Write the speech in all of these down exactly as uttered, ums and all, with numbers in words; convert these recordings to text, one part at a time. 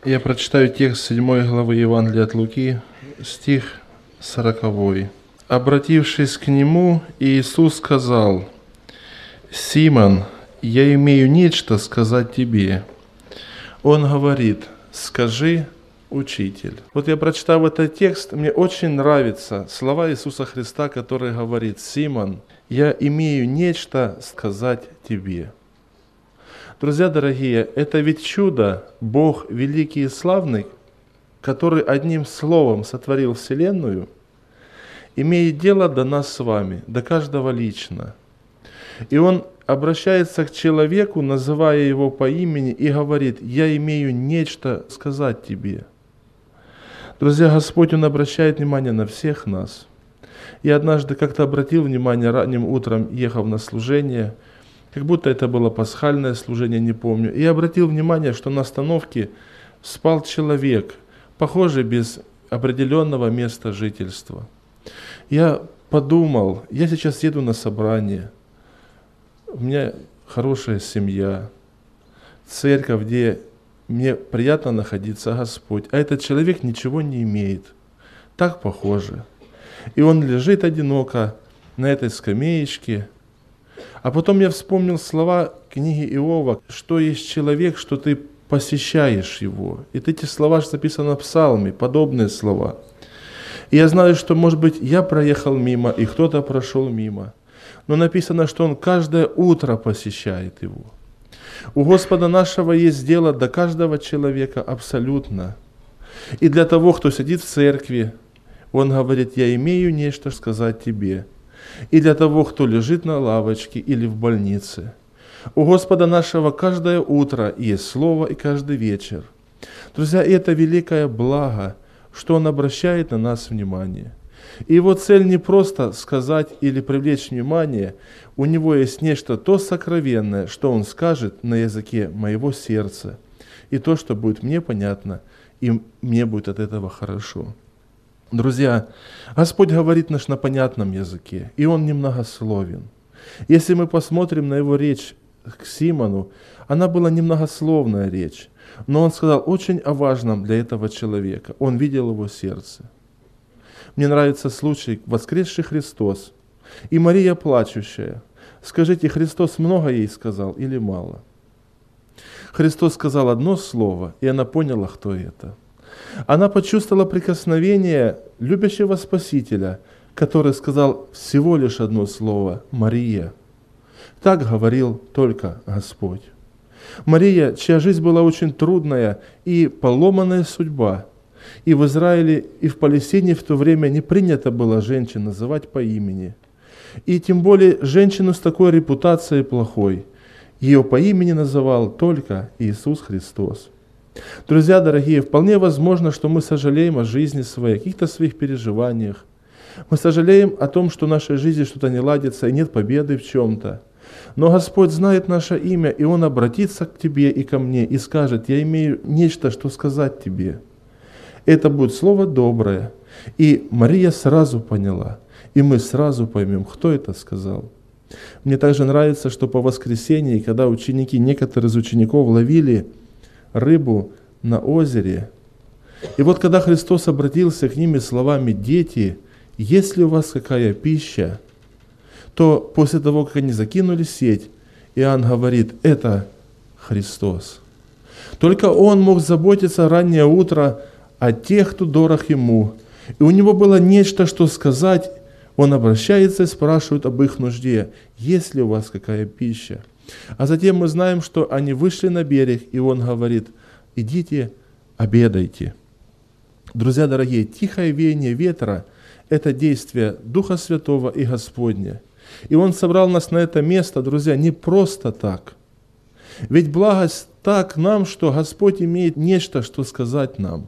Я прочитаю текст седьмой главы Евангелия от Луки, стих сороковой. «Обратившись к нему, Иисус сказал: „Симон, я имею нечто сказать тебе“. Он говорит: „Скажи, учитель“». Вот я прочитав этот текст, мне очень нравятся слова Иисуса Христа, который говорит: «Симон, я имею нечто сказать тебе». Друзья дорогие, это ведь чудо, Бог великий и славный, который одним словом сотворил вселенную, имеет дело до нас с вами, до каждого лично. И Он обращается к человеку, называя его по имени, и говорит: «Я имею нечто сказать тебе». Друзья, Господь, Он обращает внимание на всех нас. Я однажды как-то обратил внимание, ранним утром, ехав на служение, как будто это было пасхальное служение, не помню, и обратил внимание, что на остановке спал человек, похожий без определенного места жительства. Я подумал, я сейчас еду на собрание, у меня хорошая семья, церковь, где мне приятно находиться, Господь, а этот человек ничего не имеет. Так похоже. И он лежит одиноко на этой скамеечке. А потом я вспомнил слова книги Иова, что есть человек, что ты посещаешь его. И эти слова записаны в Псалме, подобные слова. И я знаю, что, может быть, я проехал мимо, и кто-то прошел мимо. Но написано, что Он каждое утро посещает его. У Господа нашего есть дело до каждого человека абсолютно. И для того, кто сидит в церкви, Он говорит: «Я имею нечто сказать тебе». И для того, кто лежит на лавочке или в больнице. У Господа нашего каждое утро есть слово и каждый вечер. Друзья, это великое благо, что Он обращает на нас внимание. И Его цель не просто сказать или привлечь внимание, у Него есть нечто то сокровенное, что Он скажет на языке моего сердца, и то, что будет мне понятно, и мне будет от этого хорошо. Друзья, Господь говорит наш на понятном языке, и Он немногословен. Если мы посмотрим на Его речь к Симону, она была немногословная речь, но Он сказал очень о важном для этого человека. Он видел его сердце. Мне нравится случай: воскресший Христос и Мария плачущая. Скажите, Христос много ей сказал или мало? Христос сказал одно слово, и она поняла, кто это. Она почувствовала прикосновение любящего Спасителя, который сказал всего лишь одно слово: «Мария». Так говорил только Господь. Мария, чья жизнь была очень трудная и поломанная судьба, и в Израиле, и в Палестине в то время не принято было женщин называть по имени. И тем более женщину с такой репутацией плохой. Ее по имени называл только Иисус Христос. Друзья дорогие, вполне возможно, что мы сожалеем о жизни своей, о каких-то своих переживаниях. Мы сожалеем о том, что в нашей жизни что-то не ладится и нет победы в чем-то. Но Господь знает наше имя, и Он обратится к тебе и ко мне и скажет: «Я имею нечто, что сказать тебе». Это будет слово доброе. И Мария сразу поняла, и мы сразу поймем, кто это сказал. Мне также нравится, что по воскресенье, когда ученики, некоторые из учеников ловили рыбу на озере, и вот когда Христос обратился к ним словами: «Дети, есть ли у вас какая пища?», то после того, как они закинули сеть, Иоанн говорит: «Это Христос». Только Он мог заботиться раннее утро о тех, кто дорог Ему. И у Него было нечто, что сказать. Он обращается и спрашивает об их нужде: «Есть ли у вас какая пища?». А затем мы знаем, что они вышли на берег, и Он говорит: «Идите, обедайте». Друзья дорогие, тихое веяние ветра – это действие Духа Святого и Господня. И Он собрал нас на это место, друзья, не просто так. Ведь благость так нам, что Господь имеет нечто, что сказать нам.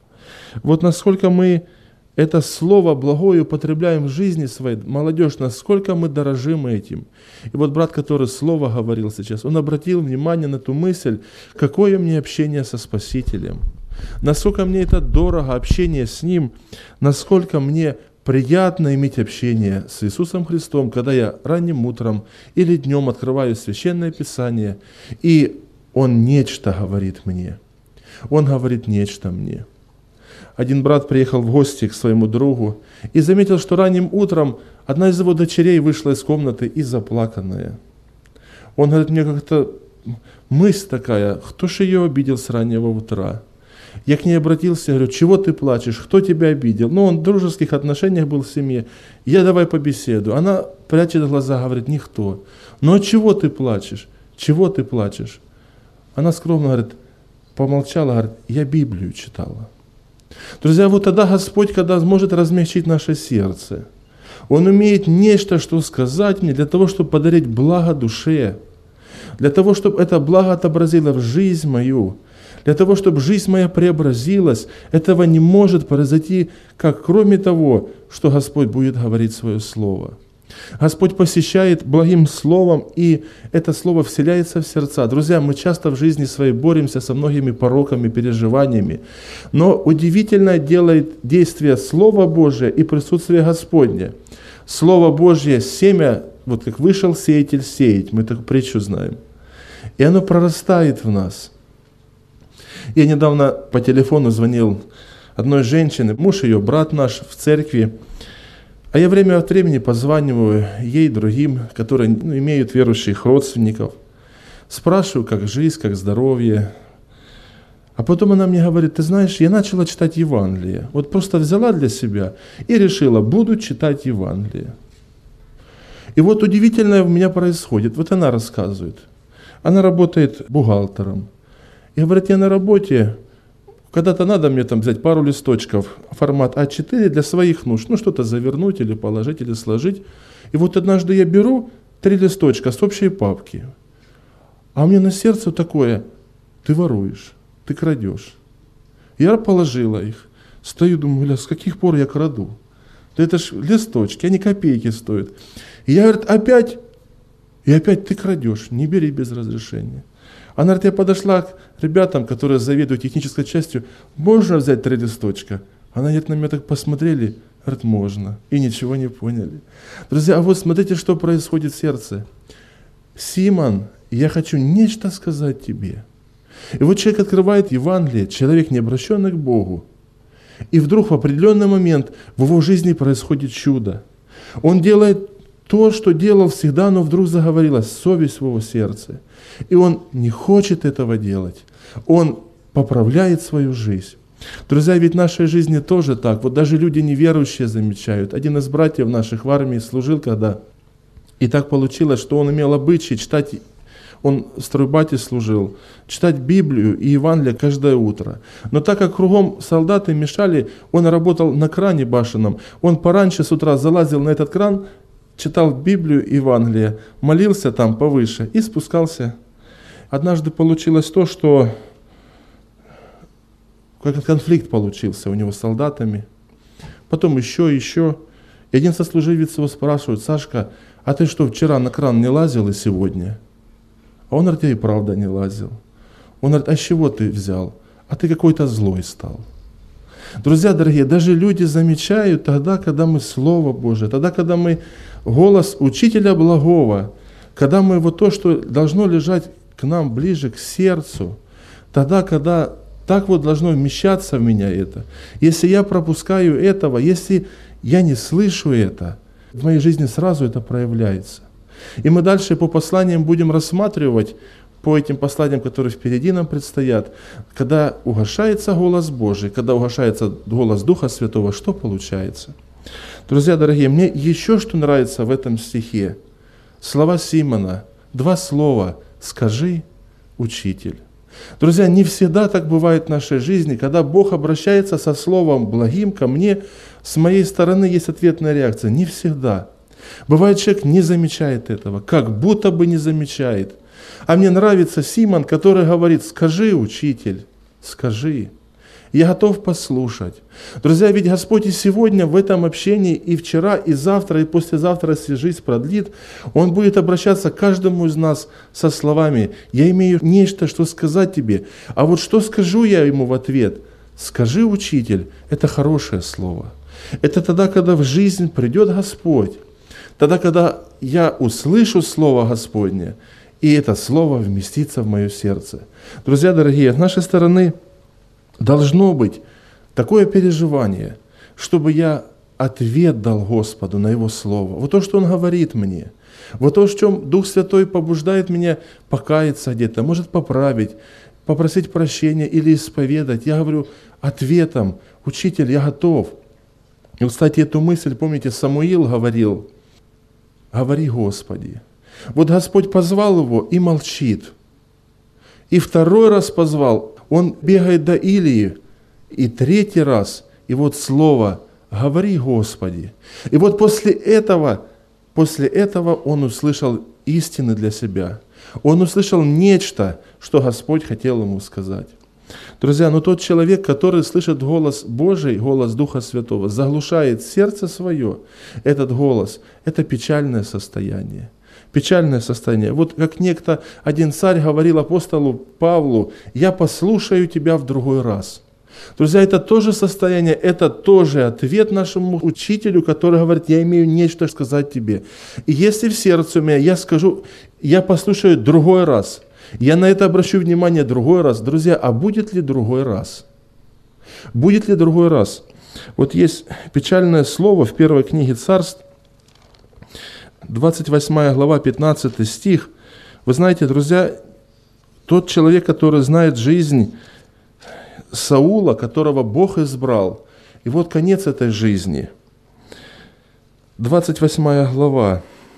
Вот насколько мы это слово благое употребляем в жизни своей, молодежь, насколько мы дорожим этим. И вот брат, который слово говорил сейчас, он обратил внимание на ту мысль, какое мне общение со Спасителем, насколько мне это дорого, общение с Ним, насколько мне приятно иметь общение с Иисусом Христом, когда я ранним утром или днем открываю Священное Писание, и Он нечто говорит мне. Он говорит нечто мне. Один брат приехал в гости к своему другу и заметил, что ранним утром одна из его дочерей вышла из комнаты и заплаканная. Он говорит, мне как-то мысль такая, кто ж ее обидел с раннего утра? Я к ней обратился, говорю, чего ты плачешь, кто тебя обидел? Ну, он в дружеских отношениях был в семье. Я давай побеседую. Она прячет глаза, говорит, никто. Ну, а чего ты плачешь? Чего ты плачешь? Она скромно говорит, помолчала, говорит, я Библию читала. Друзья, вот тогда Господь, когда может размягчить наше сердце, Он умеет нечто, что сказать мне, для того, чтобы подарить благо душе, для того, чтобы это благо отобразило в жизнь мою, для того, чтобы жизнь моя преобразилась. Этого не может произойти, как кроме того, что Господь будет говорить свое слово. Господь посещает благим словом, и это слово вселяется в сердца. Друзья, мы часто в жизни своей боремся со многими пороками, переживаниями, но удивительно делает действие Слова Божия и присутствие Господне. Слово Божье, семя, вот как вышел сеятель сеять, мы такую притчу знаем, и оно прорастает в нас. Я недавно по телефону звонил одной женщине, муж ее, брат наш в церкви, а я время от времени позваниваю ей, другим, которые ну, имеют верующих родственников, спрашиваю, как жизнь, как здоровье. А потом она мне говорит, ты знаешь, я начала читать Евангелие. Вот просто взяла для себя и решила, буду читать Евангелие. И вот удивительное у меня происходит. Вот она рассказывает. Она работает бухгалтером. И говорит, я на работе, когда-то надо мне там взять пару листочков, формат а четыре для своих нужд, ну что-то завернуть или положить, или сложить. И вот однажды я беру три листочка с общей папки, а у меня на сердце такое, ты воруешь, ты крадешь. Я положила их, стою, думаю, бля, с каких пор я краду? Да это ж листочки, они копейки стоят. И я, говорит, опять, и опять ты крадешь, не бери без разрешения. Она говорит, я подошла к ребятам, которые заведуют технической частью, можно взять три листочка? Она говорит, на меня так посмотрели, говорит, можно, и ничего не поняли. Друзья, а вот смотрите, что происходит в сердце. Симон, я хочу нечто сказать тебе. И вот человек открывает Евангелие, человек, не обращенный к Богу, и вдруг в определенный момент в его жизни происходит чудо. Он делает то, что делал всегда, но вдруг заговорилась совесть в его сердце. И он не хочет этого делать. Он поправляет свою жизнь. Друзья, ведь в нашей жизни тоже так. Вот даже люди неверующие замечают. Один из братьев наших в армии служил когда. И так получилось, что он имел обычай читать, он в стройбате служил, читать Библию и Евангелие каждое утро. Но так как кругом солдаты мешали, он работал на кране башенном. Он пораньше с утра залазил на этот кран, читал Библию и Евангелие, молился там повыше и спускался. Однажды получилось то, что какой-то конфликт получился у него с солдатами. Потом еще, еще. И один сослуживец его спрашивает, Сашка, а ты что, вчера на кран не лазил и сегодня? А он говорит, я и правда не лазил. Он говорит, а с чего ты взял? А ты какой-то злой стал. Друзья дорогие, даже люди замечают тогда, когда мы Слово Божие, тогда, когда мы голос Учителя Благого, когда мы вот то, что должно лежать к нам ближе к сердцу, тогда, когда так вот должно вмещаться в меня это. Если я пропускаю этого, если я не слышу это, в моей жизни сразу это проявляется. И мы дальше по посланиям будем рассматривать, по этим посланиям, которые впереди нам предстоят, когда угашается голос Божий, когда угашается голос Духа Святого, что получается? Друзья дорогие, мне еще что нравится в этом стихе. Слова Симона, два слова «скажи, учитель». Друзья, не всегда так бывает в нашей жизни, когда Бог обращается со словом благим ко мне, с моей стороны есть ответная реакция. Не всегда. Бывает, человек не замечает этого, как будто бы не замечает. А мне нравится Симон, который говорит, скажи, учитель, скажи. Я готов послушать. Друзья, ведь Господь и сегодня в этом общении, и вчера, и завтра, и послезавтра, если жизнь продлит, Он будет обращаться к каждому из нас со словами, я имею нечто, что сказать тебе. А вот что скажу я ему в ответ? Скажи, учитель, это хорошее слово. Это тогда, когда в жизнь придет Господь. Тогда, когда я услышу Слово Господне, и это Слово вместится в мое сердце. Друзья дорогие, с нашей стороны Должно быть такое переживание, чтобы я ответ дал Господу на Его Слово. Вот то, что Он говорит мне. Вот то, в чем Дух Святой побуждает меня покаяться где-то, может поправить, попросить прощения или исповедать. Я говорю ответом: «Учитель, я готов». И, кстати, эту мысль, помните, Самуил говорил: «Говори, Господи». Вот Господь позвал его и молчит. И второй раз позвал, он бегает до Илии. И третий раз, и вот слово «Говори, Господи». И вот после этого, после этого он услышал истины для себя. Он услышал нечто, что Господь хотел ему сказать. Друзья, но тот человек, который слышит голос Божий, голос Духа Святого, заглушает сердце свое, этот голос, это печальное состояние. Печальное состояние. Вот как некто, один царь говорил апостолу Павлу: «Я послушаю тебя в другой раз». Друзья, это тоже состояние, это тоже ответ нашему учителю, который говорит: «Я имею нечто сказать тебе». И если в сердце у меня я скажу: «Я послушаю другой раз», я на это обращу внимание другой раз. Друзья, а будет ли другой раз? Будет ли другой раз? Вот есть печальное слово в первой книге Царств, двадцать восьмая глава, пятнадцатый стих. Вы знаете, друзья, тот человек, который знает жизнь Саула, которого Бог избрал, и вот конец этой жизни. двадцать восьмая глава,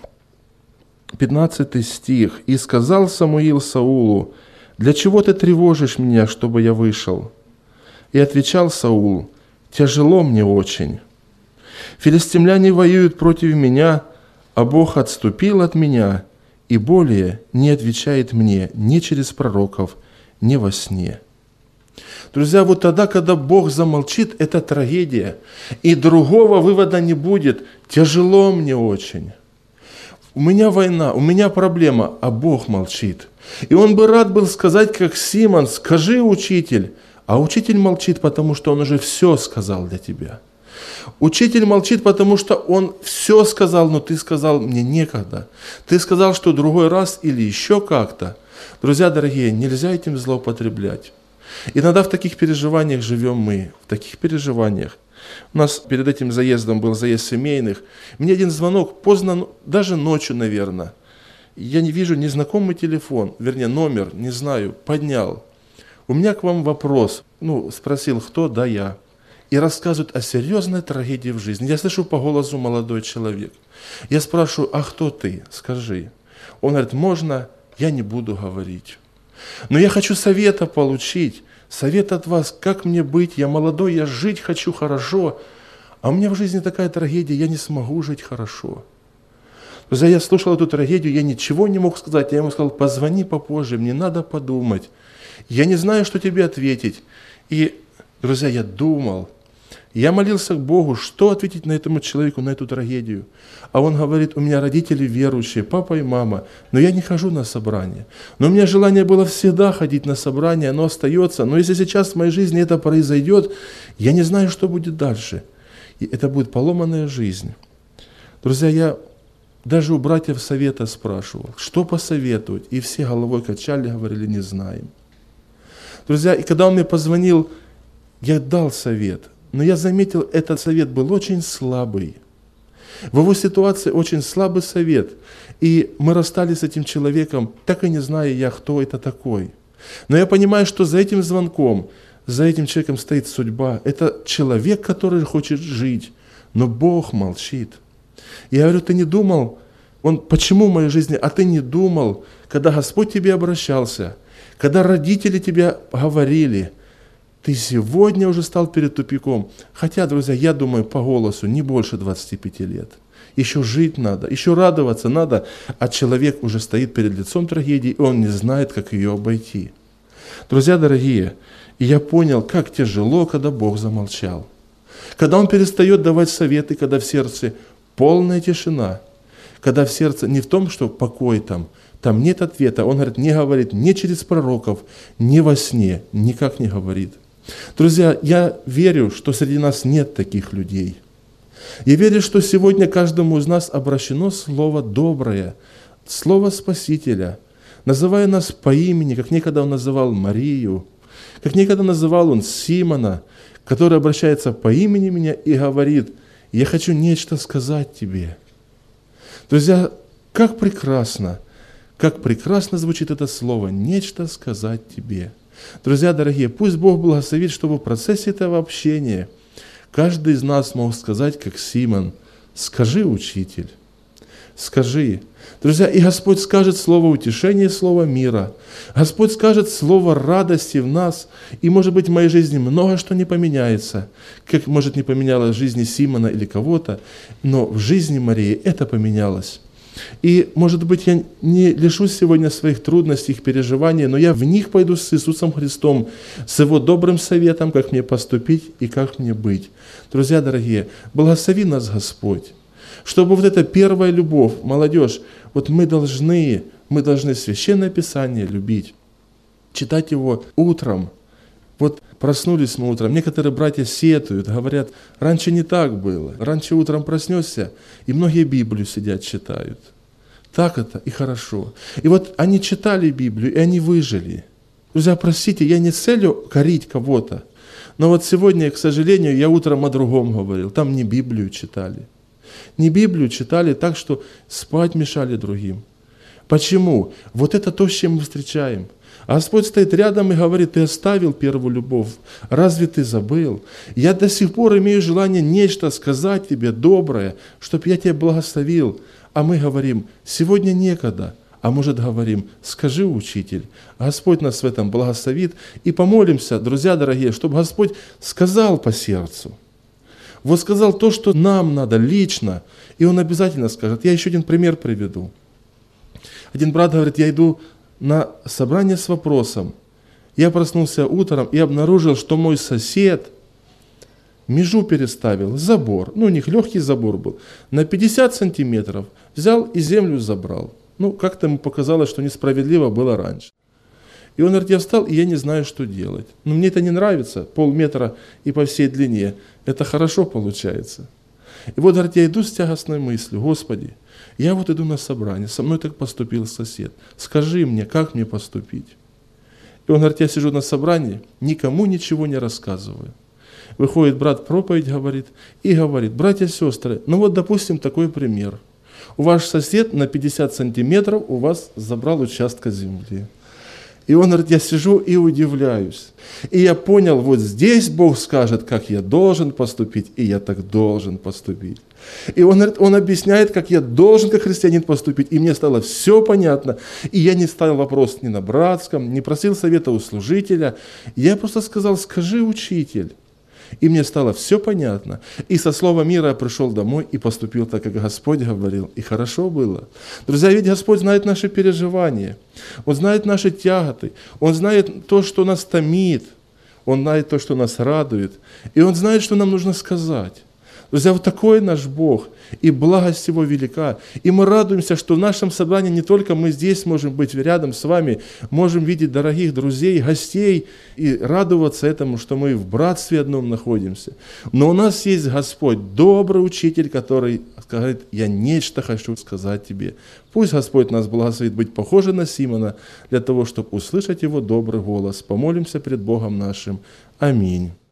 пятнадцатый стих. «И сказал Самуил Саулу: для чего ты тревожишь меня, чтобы я вышел? И отвечал Саул: тяжело мне очень. Филистимляне воюют против меня, а Бог отступил от меня и более не отвечает мне ни через пророков, ни во сне». Друзья, вот тогда, когда Бог замолчит, это трагедия. И другого вывода не будет. Тяжело мне очень. У меня война, у меня проблема, а Бог молчит. И он бы рад был сказать, как Симон: «Скажи, учитель». А учитель молчит, потому что он уже все сказал для тебя. Учитель молчит, потому что он все сказал, но ты сказал: мне некогда. Ты сказал, что другой раз или еще как-то. Друзья дорогие, нельзя этим злоупотреблять. Иногда в таких переживаниях живем мы, в таких переживаниях. У нас перед этим заездом был заезд семейных. Мне один звонок, поздно, даже ночью, наверное. Я не вижу незнакомый телефон, вернее, номер, не знаю, поднял. У меня к вам вопрос. Ну, спросил, кто? Да, я. И рассказывают о серьезной трагедии в жизни. Я слышу по голосу молодой человек. Я спрашиваю: а кто ты? Скажи. Он говорит: можно, я не буду говорить. Но я хочу совета получить, совет от вас, как мне быть, я молодой, я жить хочу хорошо, а у меня в жизни такая трагедия, я не смогу жить хорошо. Друзья, я слушал эту трагедию, я ничего не мог сказать, я ему сказал: позвони попозже, мне надо подумать, я не знаю, что тебе ответить. И, друзья, я думал, я молился к Богу, что ответить на этому человеку, на эту трагедию. А он говорит: у меня родители верующие, папа и мама, но я не хожу на собрания. Но у меня желание было всегда ходить на собрания, оно остается. Но если сейчас в моей жизни это произойдет, я не знаю, что будет дальше. И это будет поломанная жизнь. Друзья, я даже у братьев совета спрашивал, что посоветовать. И все головой качали, говорили: не знаем. Друзья, и когда он мне позвонил, я дал совет. Но я заметил, этот совет был очень слабый. В его ситуации очень слабый совет. И мы расстались с этим человеком, так и не зная я, кто это такой. Но я понимаю, что за этим звонком, за этим человеком стоит судьба. Это человек, который хочет жить, но Бог молчит. Я говорю: ты не думал, он, почему в моей жизни, а ты не думал, когда Господь тебе обращался, когда родители тебе говорили, ты сегодня уже стал перед тупиком. Хотя, друзья, я думаю, по голосу не больше двадцати пяти лет. Еще жить надо, еще радоваться надо, а человек уже стоит перед лицом трагедии, и он не знает, как ее обойти. Друзья дорогие, и я понял, как тяжело, когда Бог замолчал. Когда Он перестает давать советы, когда в сердце полная тишина, когда в сердце не в том, что покой там, там нет ответа. Он говорит, не говорит ни через пророков, ни во сне, никак не говорит. Друзья, я верю, что среди нас нет таких людей. Я верю, что сегодня каждому из нас обращено слово доброе, слово Спасителя, называя нас по имени, как некогда Он называл Марию. Как никогда называл он Симона, который обращается по имени меня и говорит: «Я хочу нечто сказать тебе». Друзья, как прекрасно, как прекрасно звучит это слово «нечто сказать тебе». Друзья дорогие, пусть Бог благословит, чтобы в процессе этого общения каждый из нас мог сказать, как Симон: «Скажи, учитель, скажи». Друзья, и Господь скажет слово утешения, слово мира. Господь скажет слово радости в нас. И, может быть, в моей жизни много что не поменяется, как, может, не поменялось в жизни Симона или кого-то, но в жизни Марии это поменялось. И, может быть, я не лишусь сегодня своих трудностей, их переживаний, но я в них пойду с Иисусом Христом, с Его добрым советом, как мне поступить и как мне быть. Друзья дорогие, благослови нас Господь, чтобы вот эта первая любовь, молодежь, вот мы должны, мы должны Священное Писание любить, читать его утром. Вот проснулись мы утром, некоторые братья сетуют, говорят: раньше не так было, раньше утром проснешься, и многие Библию сидят, читают. Так это и хорошо. И вот они читали Библию, и они выжили. Друзья, простите, я не с целью корить кого-то, но вот сегодня, к сожалению, я утром о другом говорил, там не Библию читали. Не Библию читали так, что спать мешали другим. Почему? Вот это то, с чем мы встречаем. А Господь стоит рядом и говорит: ты оставил первую любовь, разве ты забыл? Я до сих пор имею желание нечто сказать тебе доброе, чтобы я тебя благословил. А мы говорим: сегодня некогда. А может, говорим: скажи, учитель. Господь нас в этом благословит. И помолимся, друзья дорогие, чтобы Господь сказал по сердцу. Вот сказал то, что нам надо лично, и Он обязательно скажет. Я еще один пример приведу. Один брат говорит: я иду на собрание с вопросом. Я проснулся утром и обнаружил, что мой сосед межу переставил, забор, ну у них легкий забор был, на пятьдесят сантиметров, взял и землю забрал. Ну, как-то ему показалось, что несправедливо было раньше. И он говорит: я встал, и я не знаю, что делать. Но мне это не нравится, полметра и по всей длине. Это хорошо получается. И вот, говорит, я иду с тягостной мыслью: Господи, я вот иду на собрание, со мной так поступил сосед. Скажи мне, как мне поступить? И он говорит: я сижу на собрании, никому ничего не рассказываю. Выходит брат, проповедь говорит, и говорит: братья и сестры, ну вот, допустим, такой пример. У ваш сосед на пятьдесят сантиметров у вас забрал участка земли. И он говорит: я сижу и удивляюсь. И я понял, вот здесь Бог скажет, как я должен поступить, и я так должен поступить. И он, говорит, он объясняет, как я должен, как христианин, поступить. И мне стало все понятно. И я не ставил вопрос ни на братском, не просил совета у служителя. Я просто сказал: скажи, учитель. И мне стало все понятно. И со слова мира я пришел домой и поступил так, как Господь говорил. И хорошо было. Друзья, ведь Господь знает наши переживания. Он знает наши тяготы. Он знает то, что нас томит. Он знает то, что нас радует. И Он знает, что нам нужно сказать. Друзья, вот такой наш Бог, и благость Его велика. И мы радуемся, что в нашем собрании не только мы здесь можем быть рядом с вами, можем видеть дорогих друзей, гостей, и радоваться этому, что мы в братстве одном находимся. Но у нас есть Господь, добрый учитель, который говорит: я нечто хочу сказать тебе. Пусть Господь нас благословит быть похожи на Симона, для того, чтобы услышать Его добрый голос. Помолимся пред Богом нашим. Аминь.